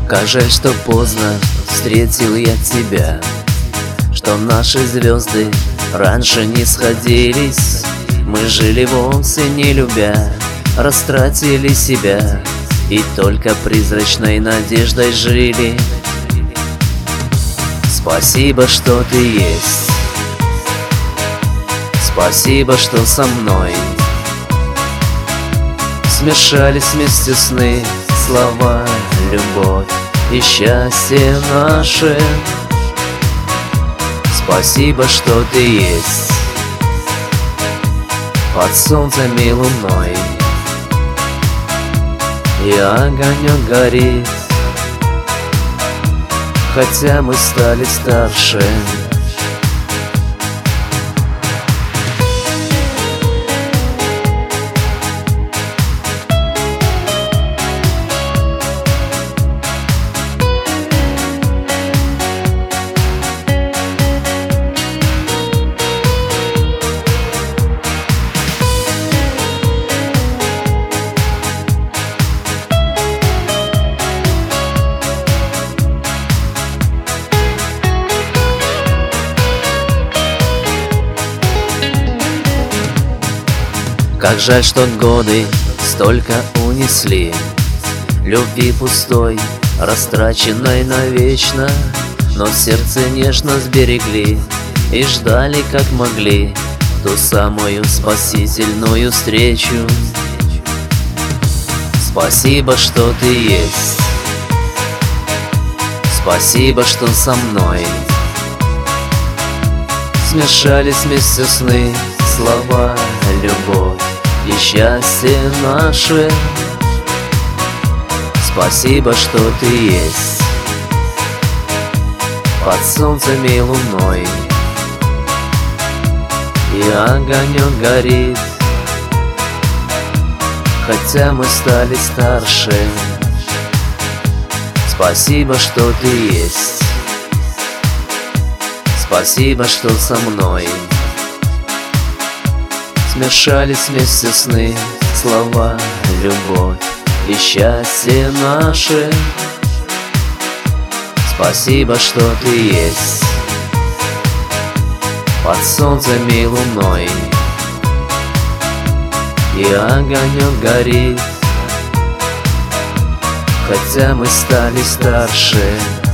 Как жаль, что поздно встретил я тебя, что наши звезды раньше не сходились. Мы жили вовсе не любя, растратили себя и только призрачной надеждой жили. Спасибо, что ты есть, спасибо, что со мной. Смешались вместе сны, слова, любовь и счастье наше. Спасибо, что ты есть под солнцем и луной, и огонек горит, хотя мы стали старше. Как жаль, что годы столько унесли любви пустой, растраченной навечно, но в сердце нежно сберегли и ждали, как могли, ту самую спасительную встречу. Спасибо, что ты есть, спасибо, что со мной. Смешались вместе сны, слова, любовь и счастье наше. Спасибо, что ты есть под солнцем и луной, и огонек горит, хотя мы стали старше. Спасибо, что ты есть, спасибо, что со мной. Смешались вместе сны, слова, любовь и счастье наше. Спасибо, что ты есть под солнцем и луной, и огонек горит, хотя мы стали старше.